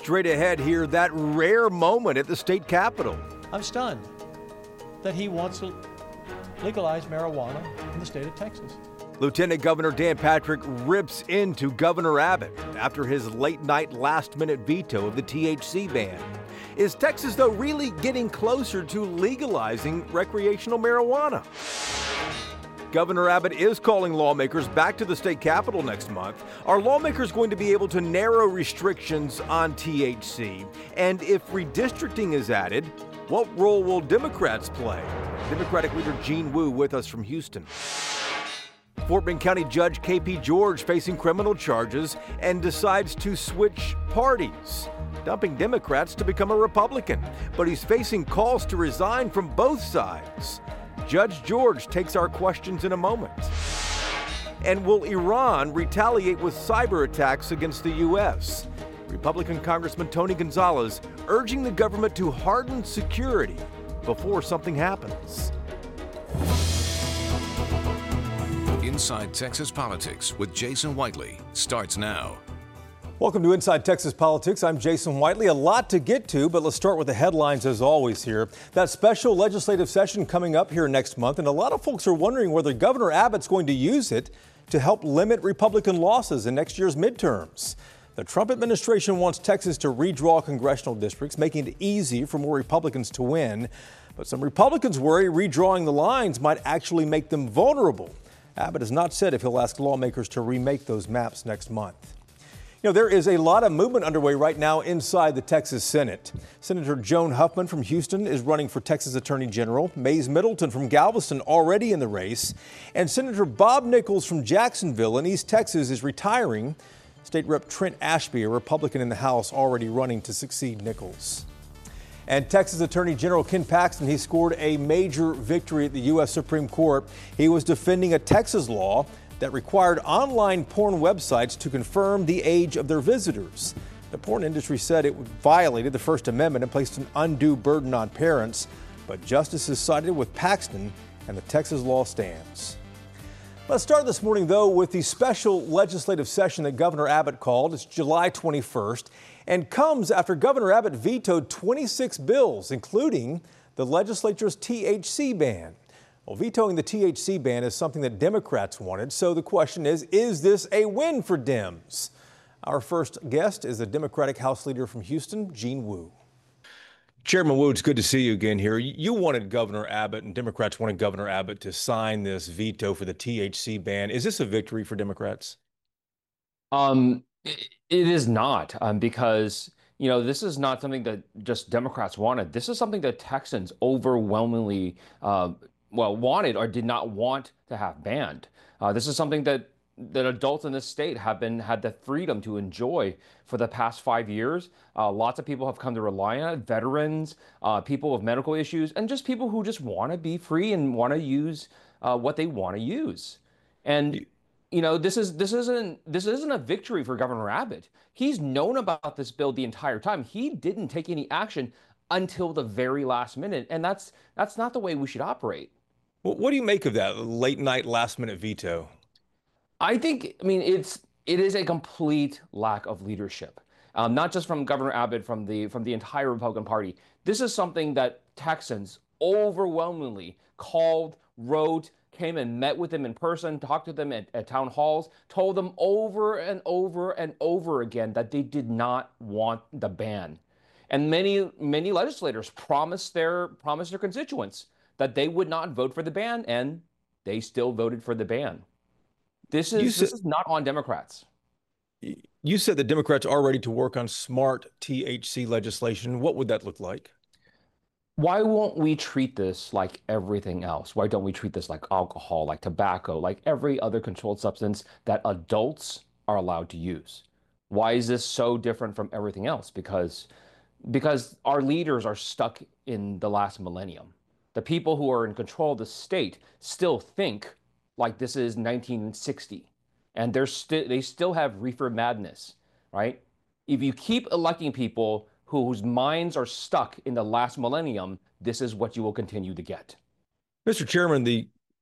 straight ahead here, that rare moment at the state capitol. I'm stunned that he wants to legalize marijuana in the state of Texas. Lieutenant Governor Dan Patrick rips into Governor Abbott after his late-night last-minute veto of the THC ban. Is Texas, though, really getting closer to legalizing recreational marijuana? Governor Abbott is calling lawmakers back to the state capitol next month. Are lawmakers going to be able to narrow restrictions on THC? And if redistricting is added, what role will Democrats play? Democratic leader Gene Wu with us from Houston. Fort Bend County Judge K.P. George facing criminal charges and decides to switch parties, dumping Democrats to become a Republican. But he's facing calls to resign from both sides. Judge George takes our questions in a moment. And will Iran retaliate with cyber attacks against the U.S.? Republican Congressman Tony Gonzalez urging the government to harden security before something happens. Inside Texas Politics with Jason Whiteley starts now. Welcome to Inside Texas Politics. I'm Jason Whiteley. A lot to get to, but let's start with the headlines as always here. That special legislative session coming up here next month, and a lot of folks are wondering whether Governor Abbott's going to use it to help limit Republican losses in next year's midterms. The Trump administration wants Texas to redraw congressional districts, making it easy for more Republicans to win. But some Republicans worry redrawing the lines might actually make them vulnerable. Abbott has not said if he'll ask lawmakers to remake those maps next month. You know, there is a lot of movement underway right now inside the Texas Senate. Senator Joan Huffman from Houston is running for Texas Attorney General. Mays Middleton from Galveston already in the race. And Senator Bob Nichols from Jacksonville in East Texas is retiring. State Rep Trent Ashby, a Republican in the House, already running to succeed Nichols. And Texas Attorney General Ken Paxton, he scored a major victory at the U.S. Supreme Court. He was defending a Texas law that required online porn websites to confirm the age of their visitors. The porn industry said it violated the First Amendment and placed an undue burden on parents. But justices sided with Paxton, and the Texas law stands. Let's start this morning, though, with the special legislative session that Governor Abbott called. It's July 21st and comes after Governor Abbott vetoed 26 bills, including the legislature's THC ban. Well, vetoing the THC ban is something that Democrats wanted, so the question is this a win for Dems? Our first guest is the Democratic House Leader from Houston, Gene Wu. Chairman Wu, it's good to see you again here. You wanted Governor Abbott, and Democrats wanted Governor Abbott to sign this veto for the THC ban. Is this a victory for Democrats? It is not, because, you know, this is not something that just Democrats wanted. This is something that Texans overwhelmingly, wanted or did not want to have banned. This is something that adults in this state had the freedom to enjoy for the past 5 years. Lots of people have come to rely on it, veterans, people with medical issues, and just people who just want to be free and want to use what they want to use. And you know, this isn't a victory for Governor Abbott. He's known about this bill the entire time. He didn't take any action until the very last minute, and that's not the way we should operate. Well, what do you make of that late night, last minute veto? It is a complete lack of leadership, not just from Governor Abbott, from the entire Republican Party. This is something that Texans overwhelmingly called, wrote, came and met with them in person, talked to them at town halls, told them over and over and over again that they did not want the ban. And many legislators promised their constituents that they would not vote for the ban, and they still voted for the ban. This is not on Democrats. You said the Democrats are ready to work on smart THC legislation. What would that look like? Why won't we treat this like everything else? Why don't we treat this like alcohol, like tobacco, like every other controlled substance that adults are allowed to use? Why is this so different from everything else? Because our leaders are stuck in the last millennium. The people who are in control of the state still think like this is 1960, and they still have reefer madness, right? If you keep electing people whose minds are stuck in the last millennium, this is what you will continue to get. Mr. Chairman, the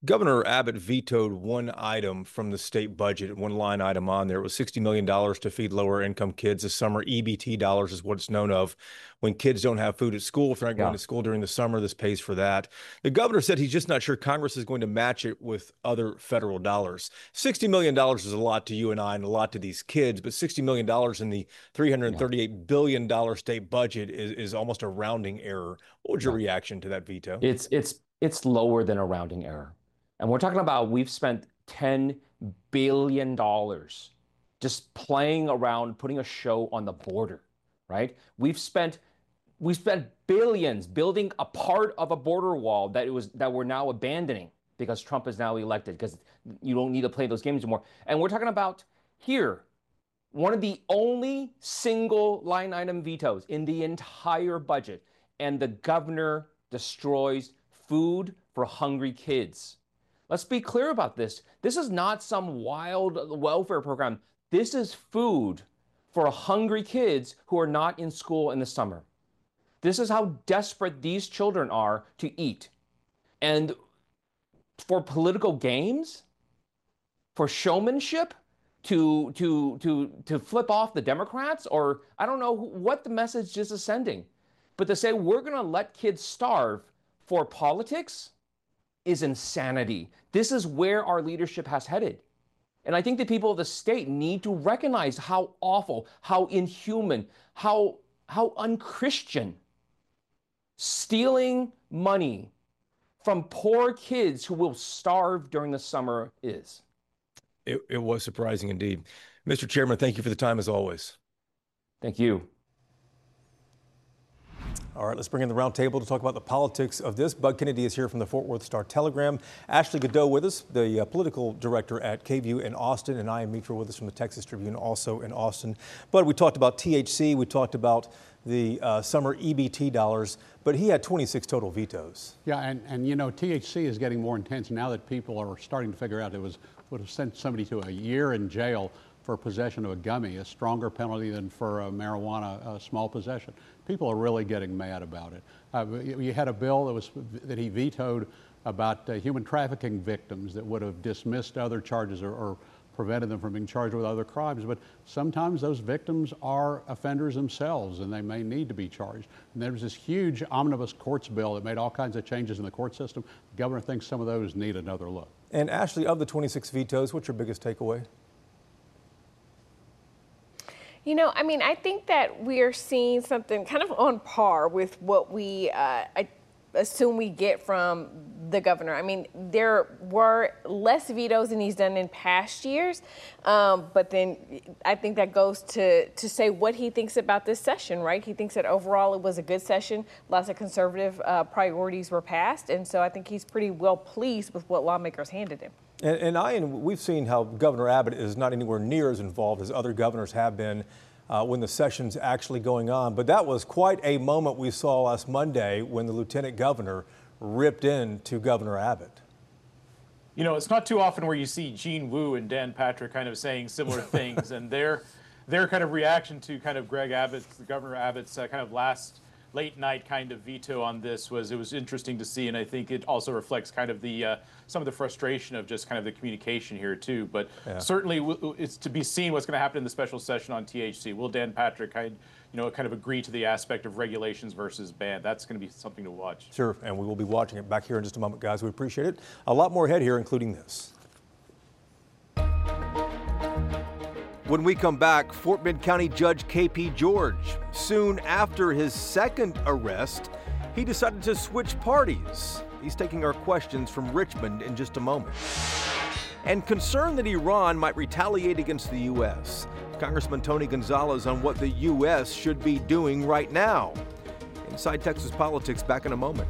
Governor Abbott vetoed one item from the state budget, one line item on there. It was $60 million to feed lower income kids this summer. EBT dollars is what it's known of. When kids don't have food at school, if they're not going to school during the summer, this pays for that. The governor said he's just not sure Congress is going to match it with other federal dollars. $60 million is a lot to you and I and a lot to these kids, but $60 million in the $338 billion state budget is almost a rounding error. What was your reaction to that veto? It's lower than a rounding error. And we're talking about we've spent $10 billion just playing around, putting a show on the border, right? We've spent billions building a part of a border wall that we're now abandoning because Trump is now elected, because you don't need to play those games anymore. And we're talking about here, one of the only single line item vetoes in the entire budget, and the governor destroys food for hungry kids. Let's be clear about this. This is not some wild welfare program. This is food for hungry kids who are not in school in the summer. This is how desperate these children are to eat. And for political games, for showmanship, to flip off the Democrats, or I don't know what the message is sending, but to say we're going to let kids starve for politics is insanity. This is where our leadership has headed. And I think the people of the state need to recognize how awful, how inhuman, how unchristian stealing money from poor kids who will starve during the summer is. It was surprising indeed. Mr. Chairman, thank you for the time as always. Thank you. All right, let's bring in the round table to talk about the politics of this. Bud Kennedy is here from the Fort Worth Star-Telegram. Ashley Godot with us, the political director at KVUE in Austin, and I am Mitra with us from the Texas Tribune, also in Austin. Bud, we talked about THC, we talked about the summer EBT dollars, but he had 26 total vetoes. Yeah, and you know, THC is getting more intense now that people are starting to figure out it would have sent somebody to a year in jail for possession of a gummy, a stronger penalty than for marijuana, small possession. People are really getting mad about it. You had a bill that he vetoed about human trafficking victims that would have dismissed other charges or prevented them from being charged with other crimes. But sometimes those victims are offenders themselves, and they may need to be charged. And there's this huge omnibus courts bill that made all kinds of changes in the court system. The governor thinks some of those need another look. And Ashley, of the 26 vetoes, what's your biggest takeaway? You know, I mean, I think that we are seeing something kind of on par with what we I assume we get from the governor. I mean, there were less vetoes than he's done in past years, but then I think that goes to say what he thinks about this session, right? He thinks that overall it was a good session. Lots of conservative priorities were passed, and so I think he's pretty well pleased with what lawmakers handed him. And we've seen how Governor Abbott is not anywhere near as involved as other governors have been when the session's actually going on. But that was quite a moment we saw last Monday when the lieutenant governor ripped into Governor Abbott. You know, it's not too often where you see Gene Wu and Dan Patrick kind of saying similar things, and their kind of reaction to kind of Governor Abbott's kind of late night kind of veto on this it was interesting to see, and I think it also reflects kind of the some of the frustration of just kind of the communication here too. But certainly it's to be seen what's going to happen in the special session on THC. Will Dan Patrick kind of agree to the aspect of regulations versus ban? That's going to be something to watch. Sure, and we will be watching it back here in just a moment, guys. We appreciate it. A lot more ahead here, including this. When we come back, Fort Bend County Judge K.P. George. Soon after his second arrest, he decided to switch parties. He's taking our questions from Richmond in just a moment. And concerned that Iran might retaliate against the U.S., Congressman Tony Gonzalez on what the U.S. should be doing right now. Inside Texas Politics, back in a moment.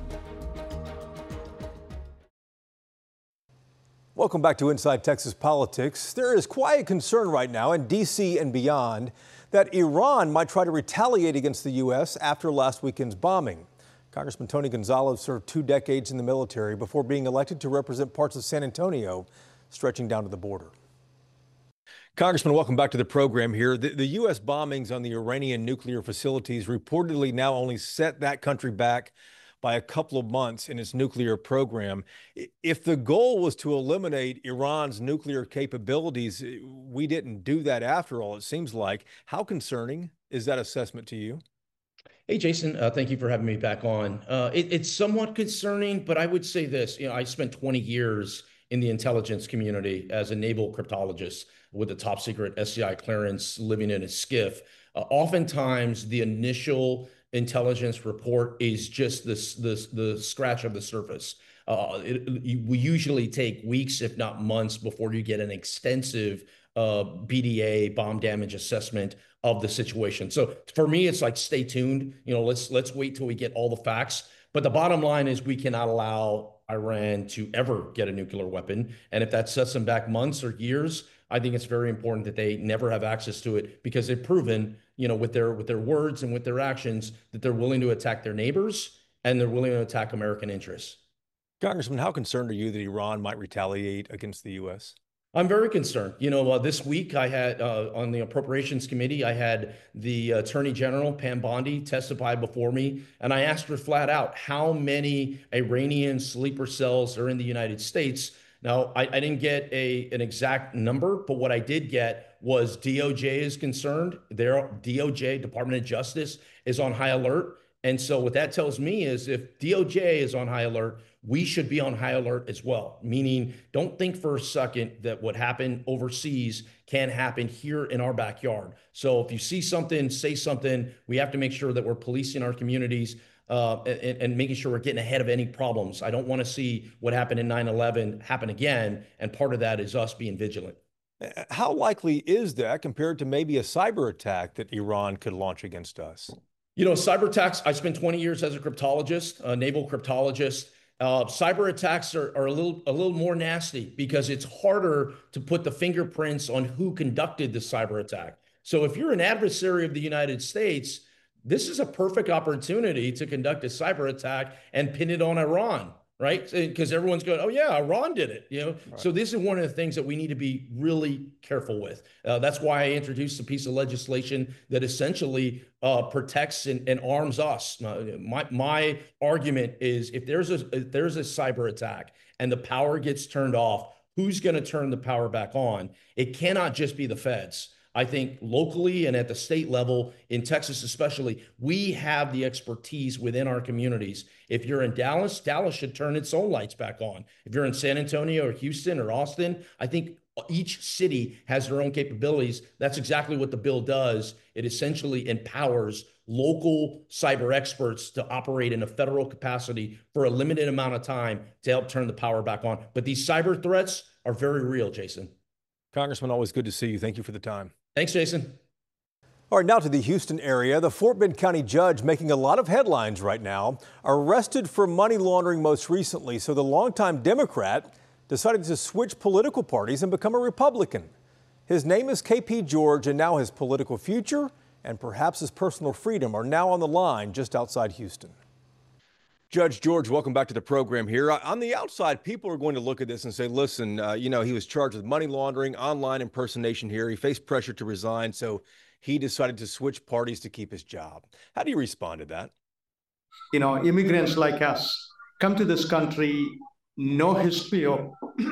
Welcome back to Inside Texas Politics. There is quiet concern right now in D.C. and beyond that Iran might try to retaliate against the U.S. after last weekend's bombing. Congressman Tony Gonzalez served 2 decades in the military before being elected to represent parts of San Antonio, stretching down to the border. Congressman, welcome back to the program here. The U.S. bombings on the Iranian nuclear facilities reportedly now only set that country back by a couple of months in its nuclear program. If the goal was to eliminate Iran's nuclear capabilities, we didn't do that after all, it seems like. How concerning is that assessment to you? Hey, Jason, thank you for having me back on. It's somewhat concerning, but I would say this. I spent 20 years in the intelligence community as a naval cryptologist with a top secret SCI clearance, living in a skiff. Oftentimes, the initial intelligence report is just the scratch of the surface. We usually take weeks, if not months, before you get an extensive BDA, bomb damage assessment of the situation. So for me, it's like, stay tuned. Let's wait till we get all the facts. But the bottom line is we cannot allow Iran to ever get a nuclear weapon. And if that sets them back months or years, I think it's very important that they never have access to it, because they've proven, with their words and with their actions, that they're willing to attack their neighbors and they're willing to attack American interests. Congressman, how concerned are you that Iran might retaliate against the U.S.? I'm very concerned. This week I had on the Appropriations Committee, I had the Attorney General, Pam Bondi, testify before me. And I asked her flat out, how many Iranian sleeper cells are in the United States? Now, I didn't get an exact number, but what I did get was DOJ is concerned. Their DOJ, Department of Justice, is on high alert. And so what that tells me is if DOJ is on high alert, we should be on high alert as well. Meaning, don't think for a second that what happened overseas can happen here in our backyard. So if you see something, say something. We have to make sure that we're policing our communities and making sure we're getting ahead of any problems. I don't want to see what happened in 9/11 happen again. And part of that is us being vigilant. How likely is that compared to maybe a cyber attack that Iran could launch against us? Cyber attacks, I spent 20 years as a cryptologist, a naval cryptologist. Cyber attacks are a little more nasty because it's harder to put the fingerprints on who conducted the cyber attack. So if you're an adversary of the United States, this is a perfect opportunity to conduct a cyber attack and pin it on Iran, right? Because everyone's going, oh yeah, Iran did it, Right. So this is one of the things that we need to be really careful with. That's why I introduced a piece of legislation that essentially protects and arms us. My argument is if there's a cyber attack and the power gets turned off, who's going to turn the power back on? It cannot just be the feds. I think locally and at the state level, in Texas especially, we have the expertise within our communities. If you're in Dallas, Dallas should turn its own lights back on. If you're in San Antonio or Houston or Austin, I think each city has their own capabilities. That's exactly what the bill does. It essentially empowers local cyber experts to operate in a federal capacity for a limited amount of time to help turn the power back on. But these cyber threats are very real, Jason. Congressman, always good to see you. Thank you for the time. Thanks, Jason. All right, now to the Houston area. The Fort Bend County judge making a lot of headlines right now, arrested for money laundering most recently. So the longtime Democrat decided to switch political parties and become a Republican. His name is KP George, and now his political future and perhaps his personal freedom are now on the line just outside Houston. Judge George, welcome back to the program here. On the outside, people are going to look at this and say, listen, he was charged with money laundering, online impersonation here. He faced pressure to resign, so he decided to switch parties to keep his job. How do you respond to that? Immigrants like us come to this country, no history of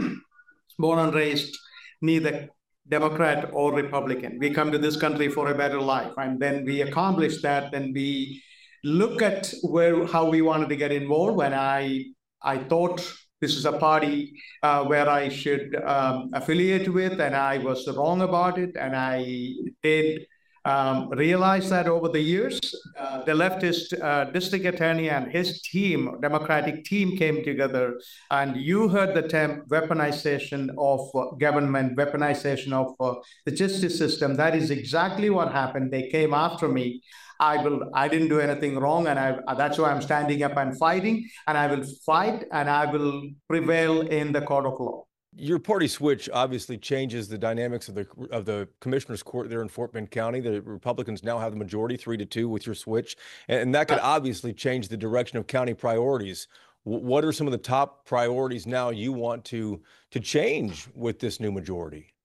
born and raised, neither Democrat or Republican. We come to this country for a better life, and then we accomplish that, then we look at how we wanted to get involved. When I thought this is a party where I should affiliate with, and I was wrong about it. And I did realize that over the years, the leftist district attorney and his team, Democratic team, came together. And you heard the term weaponization of government, weaponization of the justice system. That is exactly what happened. They came after me. I didn't do anything wrong, and that's why I'm standing up and fighting, and I will fight, and I will prevail in the court of law. Your party switch obviously changes the dynamics of the commissioner's court there in Fort Bend County. The Republicans now have the majority, 3-2 with your switch, and that could obviously change the direction of county priorities. What are some of the top priorities now you want to change with this new majority?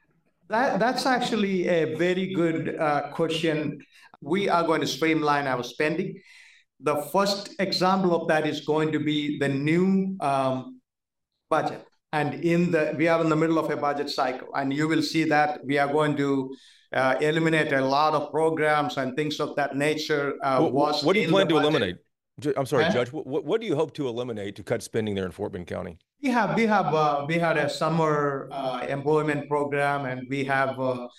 That's actually a very good question. We are going to streamline our spending. The first example of that is going to be the new budget. And we are in the middle of a budget cycle, and you will see that we are going to eliminate a lot of programs and things of that nature. What do you plan to eliminate? I'm sorry, Judge. What do you hope to eliminate to cut spending there in Fort Bend County? We had a summer employment program, and we have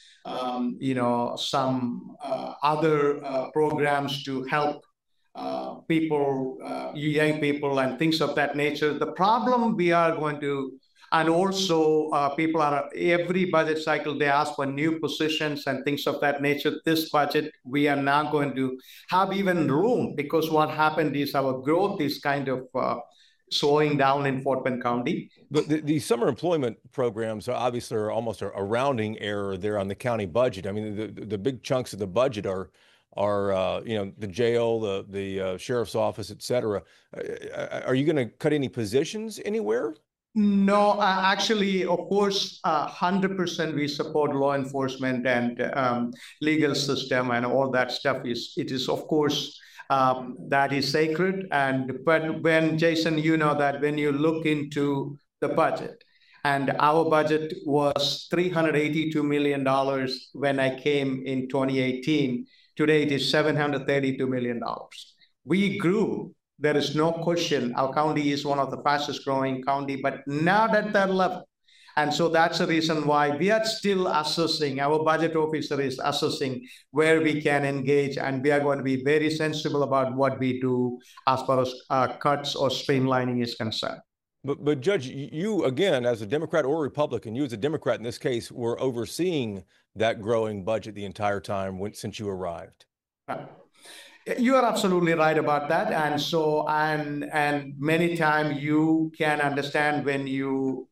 some other programs to help people, young people, and things of that nature. The problem we are going to, and also people are, every budget cycle, they ask for new positions and things of that nature. This budget, we are not going to have even room, because what happened is our growth is kind of slowing down in Fort Bend County. But the summer employment programs are obviously almost a rounding error there on the county budget. I mean, the big chunks of the budget are the jail, the sheriff's office, et cetera. Are you going to cut any positions anywhere? No, actually, of course, 100% we support law enforcement and legal system and all that stuff. It is, of course, that is sacred. But when, Jason, you know that when you look into the budget, and our budget was $382 million when I came in 2018. Today it is $732 million. We grew. There is no question. Our county is one of the fastest growing county, but not at that level. And so that's the reason why we are still assessing, our budget officer is assessing where we can engage, and we are going to be very sensible about what we do as far as cuts or streamlining is concerned. But Judge, you, again, as a Democrat or Republican, you as a Democrat in this case, were overseeing that growing budget the entire time since you arrived. You are absolutely right about that. And so, and many times you can understand when you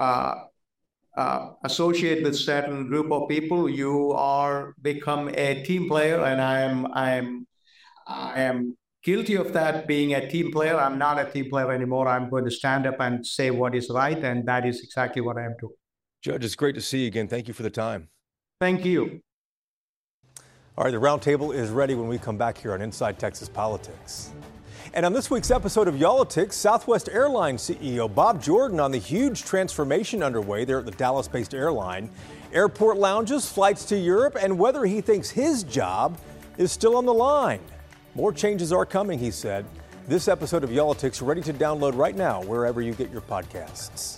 associate with certain group of people, you are become a team player. And I am guilty of that, being a team player. I'm not a team player anymore. I'm going to stand up and say what is right. And that is exactly what I am doing. Judge, it's great to see you again. Thank you for the time. Thank you. All right, the roundtable is ready when we come back here on Inside Texas Politics. And on this week's episode of Y'all-itics, Southwest Airlines CEO Bob Jordan on the huge transformation underway there at the Dallas-based airline, airport lounges, flights to Europe, and whether he thinks his job is still on the line. More changes are coming, he said. This episode of Y'all-itics ready to download right now wherever you get your podcasts.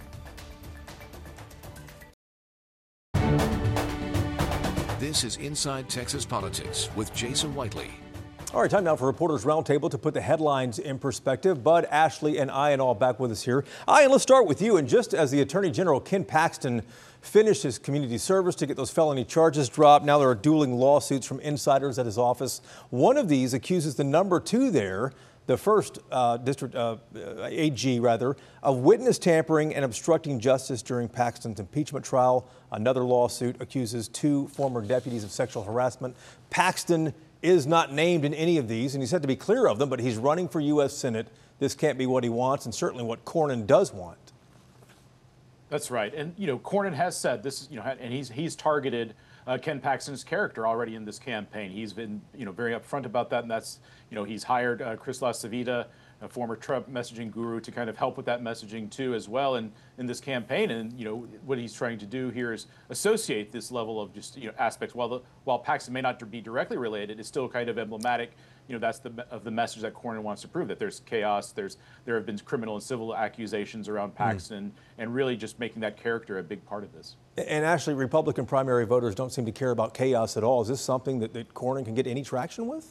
This is Inside Texas Politics with Jason Whiteley. All right, time now for Reporters Roundtable to put the headlines in perspective. Bud, Ashley, and Ian all back with us here. Ian, let's start with you. And just as the Attorney General Ken Paxton finished his community service to get those felony charges dropped, now there are dueling lawsuits from insiders at his office. One of these accuses the number two there, the first district AG rather, of witness tampering and obstructing justice during Paxton's impeachment trial. Another lawsuit accuses two former deputies of sexual harassment. Paxton is not named in any of these, and he said to be clear of them, but he's running for U.S. Senate. This can't be what he wants, and certainly what Cornyn does want. That's right. And, Cornyn has said this, and he's targeted Ken Paxton's character already in this campaign. He's been, very upfront about that, and that's, he's hired Chris LaCivita, a former Trump messaging guru, to kind of help with that messaging too as well in this campaign. And what he's trying to do here is associate this level of just aspects. While Paxton may not be directly related, it's still kind of emblematic. That's the message that Cornyn wants to prove, that there's chaos, there have been criminal and civil accusations around Paxton, and really just making that character a big part of this. And Ashley, Republican primary voters don't seem to care about chaos at all. Is this something that Cornyn can get any traction with?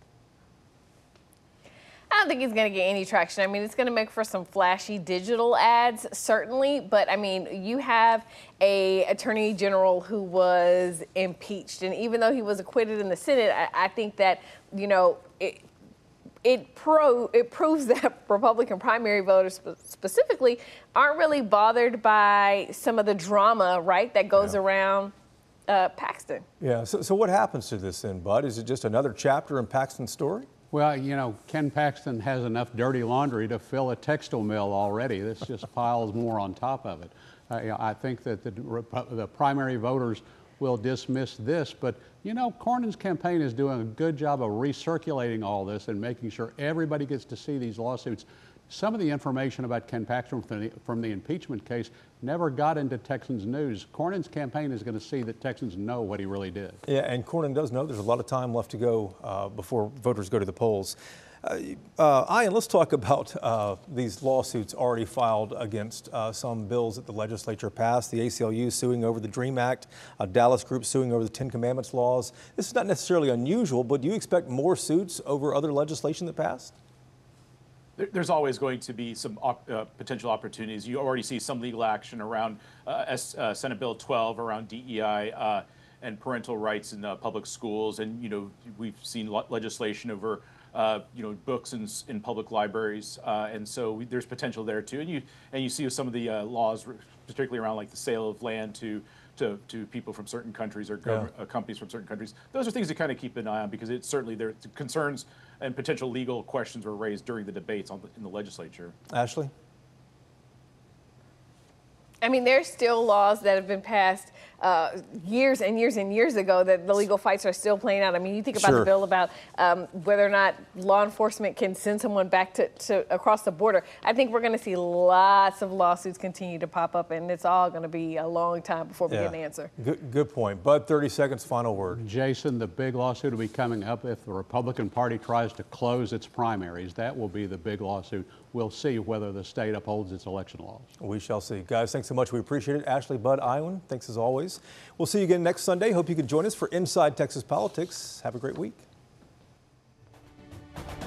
I don't think he's going to get any traction. I mean, it's going to make for some flashy digital ads, certainly. But, I mean, you have a attorney general who was impeached. And even though he was acquitted in the Senate, I think that, it proves that Republican primary voters specifically aren't really bothered by some of the drama, right, that goes around Paxton. Yeah. So what happens to this then, Bud? Is it just another chapter in Paxton's story? Well, Ken Paxton has enough dirty laundry to fill a textile mill already. This just piles more on top of it. I think that the primary voters will dismiss this. But, you know, Cornyn's campaign is doing a good job of recirculating all this and making sure everybody gets to see these lawsuits. Some of the information about Ken Paxton from the impeachment case never got into Texans news. Cornyn's campaign is going to see that Texans know what he really did. Yeah, and Cornyn does know there's a lot of time left to go before voters go to the polls. Ian, let's talk about these lawsuits already filed against some bills that the legislature passed. The ACLU suing over the DREAM Act, Dallas Group suing over the Ten Commandments laws. This is not necessarily unusual, but do you expect more suits over other legislation that passed? There's always going to be some potential opportunities. You already see some legal action around Senate Bill 12 around DEI and parental rights in public schools, and we've seen legislation over books in public libraries, and so there's potential there too. And you see some of the laws, particularly around like the sale of land to people from certain countries or companies from certain countries. Those are things to kind of keep an eye on, because it's certainly there concerns and potential legal questions were raised during the debates in the legislature. Ashley? I mean, there's still laws that have been passed years and years and years ago that the legal fights are still playing out. I mean, you think about the bill about whether or not law enforcement can send someone back to across the border. I think we're going to see lots of lawsuits continue to pop up, and it's all going to be a long time before we get an answer. Good point. Bud, 30 seconds, final word. Jason, the big lawsuit will be coming up if the Republican Party tries to close its primaries. That will be the big lawsuit. We'll see whether the state upholds its election laws. We shall see. Guys, thanks so much. We appreciate it. Ashley, Bud, Iwan, thanks as always. We'll see you again next Sunday. Hope you can join us for Inside Texas Politics. Have a great week.